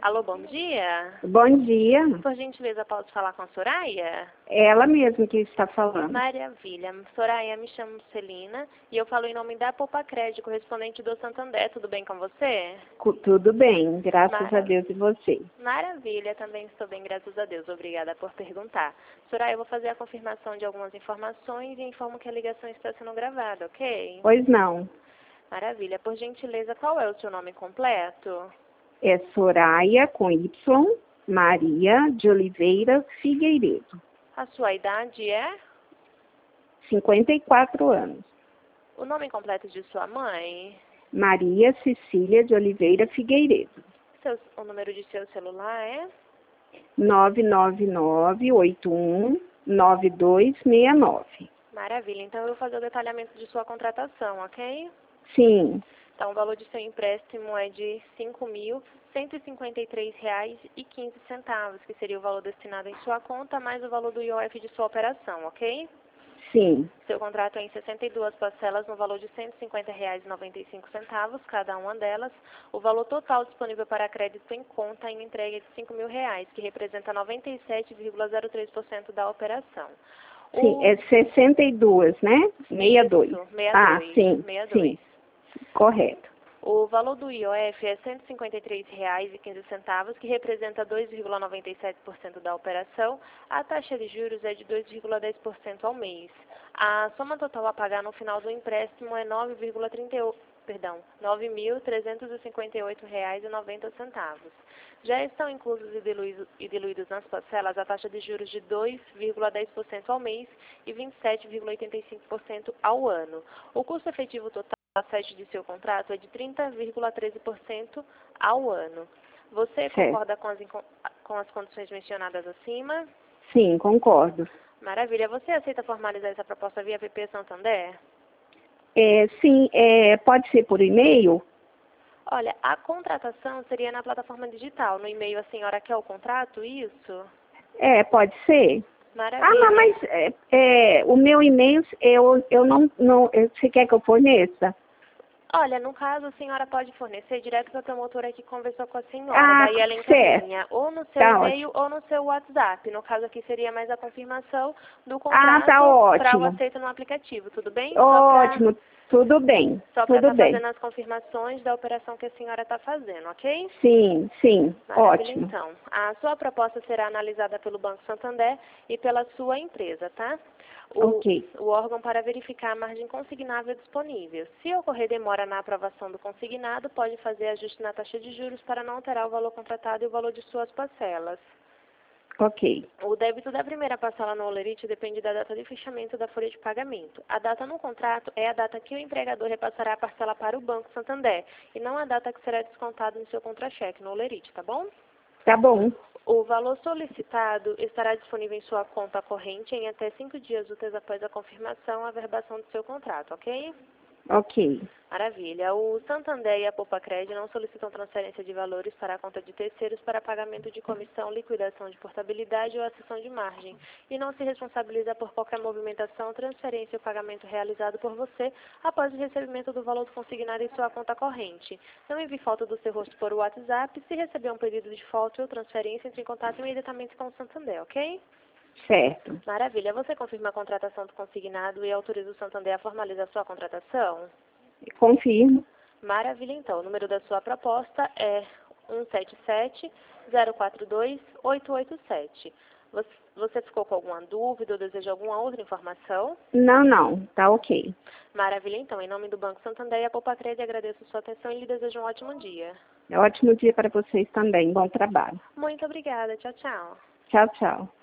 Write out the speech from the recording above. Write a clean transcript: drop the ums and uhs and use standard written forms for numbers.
Alô, bom dia. Bom dia. Por gentileza, posso falar com a Soraya? Ela mesma que está falando. Maravilha. Soraya, me chamo Celina e eu falo em nome da Poupa Crédito, correspondente do Santander. Tudo bem com você? Tudo bem, graças a Deus, e você? Maravilha, também estou bem, graças a Deus. Obrigada por perguntar. Soraya, eu vou fazer a confirmação de algumas informações e informo que a ligação está sendo gravada, ok? Pois não. Maravilha. Por gentileza, qual é o seu nome completo? É Soraya com Y, Maria de Oliveira Figueiredo. A sua idade é? 54 anos. O nome completo de sua mãe? Maria Cecília de Oliveira Figueiredo. O número de seu celular é? 999819269. Maravilha. Então, eu vou fazer o detalhamento de sua contratação, ok? Sim. Então, o valor de seu empréstimo é de R$ 5.153,15, que seria o valor destinado em sua conta, mais o valor do IOF de sua operação, ok? Sim. Seu contrato é em 62 parcelas no valor de R$ 150,95, cada uma delas. O valor total disponível para crédito em conta em entrega é de R$ 5.000, que representa 97,03% da operação. Sim, é 62, né? 62. Isso, 62. Ah, sim, 62. sim. Correto. O valor do IOF é R$ 153,15, que representa 2,97% da operação. A taxa de juros é de 2,10% ao mês. A soma total a pagar no final do empréstimo é R$ 9.358,90. Já estão inclusos e diluídos nas parcelas a taxa de juros de 2,10% ao mês e 27,85% ao ano. O custo efetivo total a sede de seu contrato é de 30,13% ao ano. Você concorda com as condições mencionadas acima? Sim, concordo. Maravilha. Você aceita formalizar essa proposta via PP Santander? Sim, pode ser por e-mail? Olha, a contratação seria na plataforma digital. No e-mail a senhora quer o contrato, isso? Pode ser. Maravilha. Ah, não, mas o meu e-mail, eu não, você quer que eu forneça? Olha, no caso, a senhora pode fornecer direto para a promotora que conversou com a senhora. Daí ela encaminha ou no seu e-mail ou no seu WhatsApp. No caso aqui seria mais a confirmação do contrato para o aceito no aplicativo. Tudo bem? Ótimo, tudo bem. Só para estar fazendo as confirmações da operação que a senhora está fazendo, ok? Sim, sim. Maravilha, Ótimo. então. A sua proposta será analisada pelo Banco Santander e pela sua empresa, tá? O órgão para verificar a margem consignável disponível. Se ocorrer demora na aprovação do consignado, pode fazer ajuste na taxa de juros para não alterar o valor contratado e o valor de suas parcelas. Ok. O débito da primeira parcela no Olerite depende da data de fechamento da folha de pagamento. A data no contrato é a data que o empregador repassará a parcela para o Banco Santander e não a data que será descontado no seu contra-cheque no Olerite, tá bom? Tá bom. O valor solicitado estará disponível em sua conta corrente em até 5 dias úteis após a confirmação e averbação do seu contrato, ok? Ok. Maravilha. O Santander e a Poupa Crédito não solicitam transferência de valores para a conta de terceiros para pagamento de comissão, liquidação de portabilidade ou acessão de margem e não se responsabiliza por qualquer movimentação, transferência ou pagamento realizado por você após o recebimento do valor consignado em sua conta corrente. Não envie foto do seu rosto por WhatsApp. Se receber um pedido de foto ou transferência, entre em contato imediatamente com o Santander, ok? Certo. Maravilha. Você confirma a contratação do consignado e autoriza o Santander a formalizar sua contratação? Confirmo. Maravilha, então. O número da sua proposta é 177-042-887. Você ficou com alguma dúvida ou deseja alguma outra informação? Não. Tá ok. Maravilha, então. Em nome do Banco Santander e a Poupa Crédito, agradeço sua atenção e lhe desejo um ótimo dia. Ótimo dia para vocês também. Bom trabalho. Muito obrigada. Tchau, tchau. Tchau, tchau.